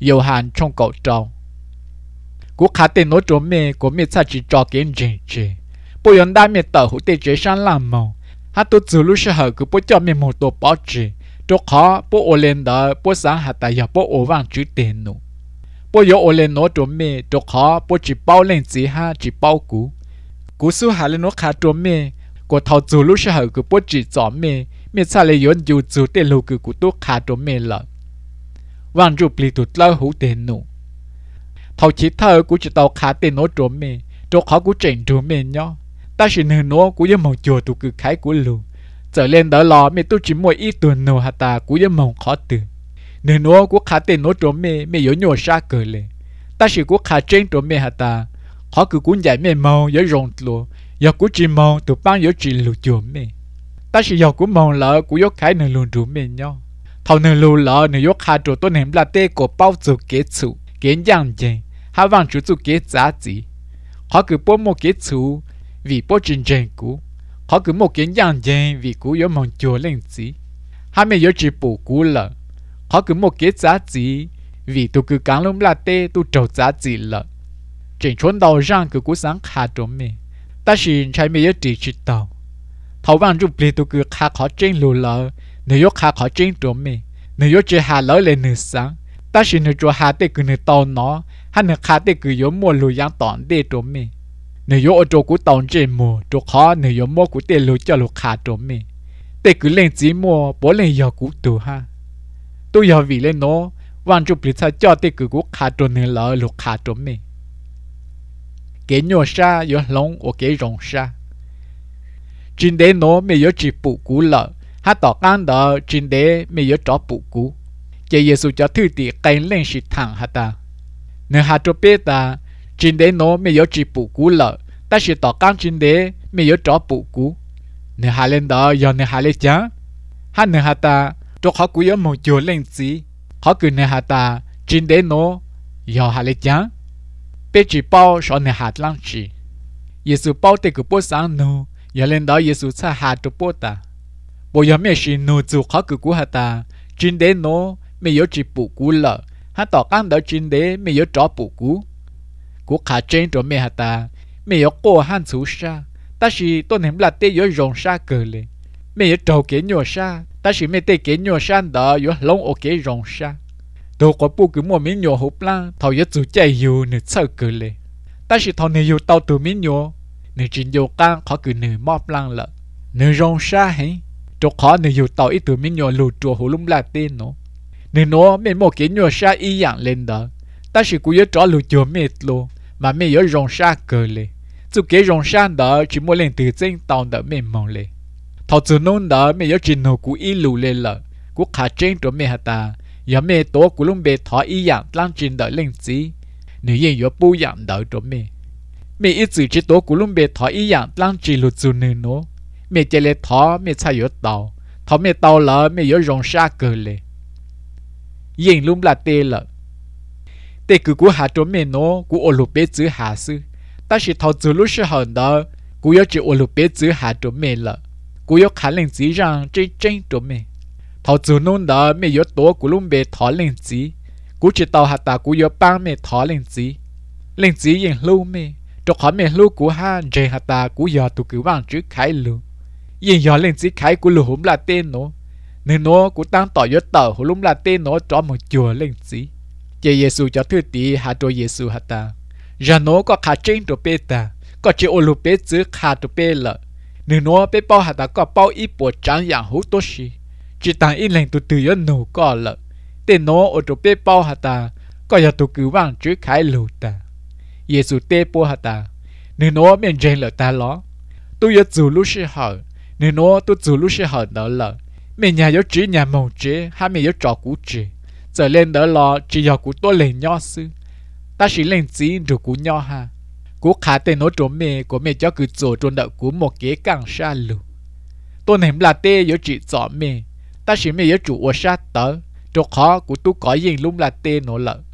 yêu hàn trong cậu trâu cú khá tên nói chỗ mẹ của mẹ cha chỉ cho kiến gì gì bây giờ đã mẹ tờ hữu tê chế sang làm màu hát tôi từ lúc sẽ hở cứ bố cho mẹ một tổ bỏ gì chỗ khó bố ô lên đó bố sáng hạt tại giờ bố ô vàng chữ tiền nụ bố giờ ô lên nói chỗ mẹ chỗ khó bố chỉ bao lên chỉ ha chỉ bao cú số hà lên nói khá chỗ mẹ của thầu từ lúc sẽ hở cứ bố chỉ cho mẹ cha lấy yon dù từ tên lù cứ cú tôi khá chỗ mẹ lợ vàng chụp lì tụt lâu hữu tiền nụ thầu chỉ thơ của chỉ tàu khá tên nói chỗ mẹ chỗ khó của trình chỗ mẹ nhau ta chỉ nửa nó của những mong chùa tụ cứ khái của lù trở lên đó lò mẹ tôi chỉ mua ít tuần nô hạt ta của những mong khó từ nửa nó của khá tên nói chỗ mẹ yếu nhổ xa cờ lệ ta chỉ của khá trên chỗ mẹ hạt ta khó cứ cuốn giải mẹ mong yếu rồng lùa yếu của chỉ mong tụ băng yếu chỉ lù chùa mẹ ta chỉ yếu của mong lỡ của yếu khái nửa lùn chỗ mẹ nhau thầu nửa lù lỡ nửa yếu khá chỗ tôi ném là tê của bao giờ kế chủ kế dạng gì hai vàng chủ chủ kế giá trị họ cứ bố một kế chủ vì bố trình trình cũ họ cứ một cái dạng gì vì cũ yếu mong chùa lên gì hai mẹ yếu chỉ bổ cũ lợ họ cứ một cái giá trị vì tôi cứ cắn lông là tê tôi trâu giá trị lợ trình chuẩn đầu răng cứ cũ sáng khá trộm mẹ ta chỉ trái mẹ yếu chỉ tàu thầu vàng chụp lì tôi cứ khá khó trên lù lợ nếu yếu khá khó trên trộm mẹ nếu yếu chỉ hà lỡ lên nửa sáng ta chỉ nếu cho hà tê cứ nửa tàu nó hay nửa khá tê cứ yếu mua lù giang tỏn đê trộm mẹ nếu yếu ở chỗ của tàu trên mùa chỗ khó nếu yếu mua của tiền lù cho lù khá trộm mẹ tê cứ lên chỉ mua bố lên yếu của tù ha tôi yếu vì lên nó vàng chụp lì cha cho tê cứ của khá trộm nè lỡ lù khá trộm mẹ cái nhỏ sa yếu lông ở cái rồng sa trên đế nó mẹ yếu chỉ phụ cú lợ hát tỏ can đó trên đế mẹ yếu cho phụ cú chỉ Giêsu cho thư tị cây lên sĩ thẳng hả ta nếu hạt cho biết ta trên đế nó mẹ yếu chỉ phụ cú lợ ta sẽ tỏ can trên đế mẹ yếu cho phụ cú nếu hạt lên đó giờ nếu hạt lên chán hát nếu hạt ta cho họ cú yếu một chỗ lên gì họ cứ nếu hạt ta trên đế nó giờ hạt lên chán bé chỉ bao cho nếu hạt lăng chỉ Giêsu bao tê cứ bố sáng nô giờ lên đó Giêsu xa hạt cho bố ta bây giờ mẹ xin nô dù khó cứ cú hạt ta trên đế nó mẹ yếu chỉ phụ cú lợ hát tỏ can đó trên đế mẹ yếu cho phụ cú cú khá trên cho mẹ hạt ta mẹ yếu cô han chú sa ta chỉ tôi ném là tê yếu rồng sa cờ lệ mẹ yếu trâu kế nhỏ sa ta chỉ mẹ tê kế nhỏ sa đó yếu lông ở kế rồng sa tôi có bu cứ mua miếng nhỏ hộp lang thầu yếu chú chạy yếu nửa sơ cờ lệ ta chỉ thầu nửa yếu tàu từ miếng nhỏ nửa chín yếu can khó cứ nửa móp lang lợ nửa rồng sa hay cho khó nửa yếu tàu ít từ miếng nhỏ lù chùa hồ lung là tê nó nửa nó mẹ một kế nhỏ sa y dạng lên đó ta chỉ cú yếu cho lù chùa mẹ lô mà mẹ yếu rồng sa cờ lệ chú kế rồng sa đó chỉ mua lên từ trên tàu đó mẹ mong lệ thầu từ nôn đó mẹ yếu chỉ nô cú y lù lên lợ cú khá trên cho mẹ hạt ta giờ mẹ tổ cú lung bê thọ y dạng lang trên đợi lên gì nếu như yếu bu dạng đợi cho mẹ ít chỉ tổ cú lung bê thọ y dạng lang chỉ lù chú nè nó mẹ chỉ lệ thọ mẹ chạy yếu tàu thọ mẹ tàu lợ mẹ yếu rồng sa cờ lệ yên lung là tê lợ tê cứ cú hạt cho mẹ nó cú ô lục bê chữ hạ sư ta chỉ thầu chữ lúc sẽ hận đó cú yếu chỉ ô lục bê chữ hạt cho mẹ lợ cú yếu khả lên chỉ rằng trên trên cho mẹ thầu chữ nôn đó mẹ yếu tổ cú lung bê thọ lên chỉ cú chỉ tàu hạt ta cú yếu bang mẹ thọ lên chỉ yên lưu mẹ cho khỏi mẹ lưu cú ha trên hạt ta cú yếu tụ cứ vang chữ khai lưu yên yếu lên chỉ khai cú lưu hôm là tên nó nên nó cú tăng tỏ yếu tờ hôm lúc là tên nó cho một chùa lên chỉ chỉ Giêsu cho thư tí hạt cho Giêsu hạt ta giờ nó có khá trên cho bê ta có chỉ ô lục bê chữ khá cho bê lợ nếu nó bê bao hạt ta có bao ít bộ trắng dạng hữu tốt gì chỉ tăng ít lên tụ từ yếu nổ có lợ tên nó ở cho bê bao hạt ta có giờ tụ cứ vang chữ khai lù ta Giêsu tê bố hạt ta nếu nó miền trên lợ ta ló tôi yếu dù lúc sẽ hỏi nếu nó tôi dù lúc sẽ hỏi đó lợ mình nhà yếu chỉ nhà màu chế hay mình yếu trò cũ chế trở lên đó là chỉ do cú tôi lên nho sư ta chỉ lên chỉ rồi cú nho ha cú khá tên nó trốn mẹ của mẹ cho cứ做trốn đợi cú một cái càng xa lù tôi ném là tê yếu chỉ chọn mẹ ta chỉ mẹ yếu chủ ở sát tớ cho khó cú tu có gì lúc là tê nó lợ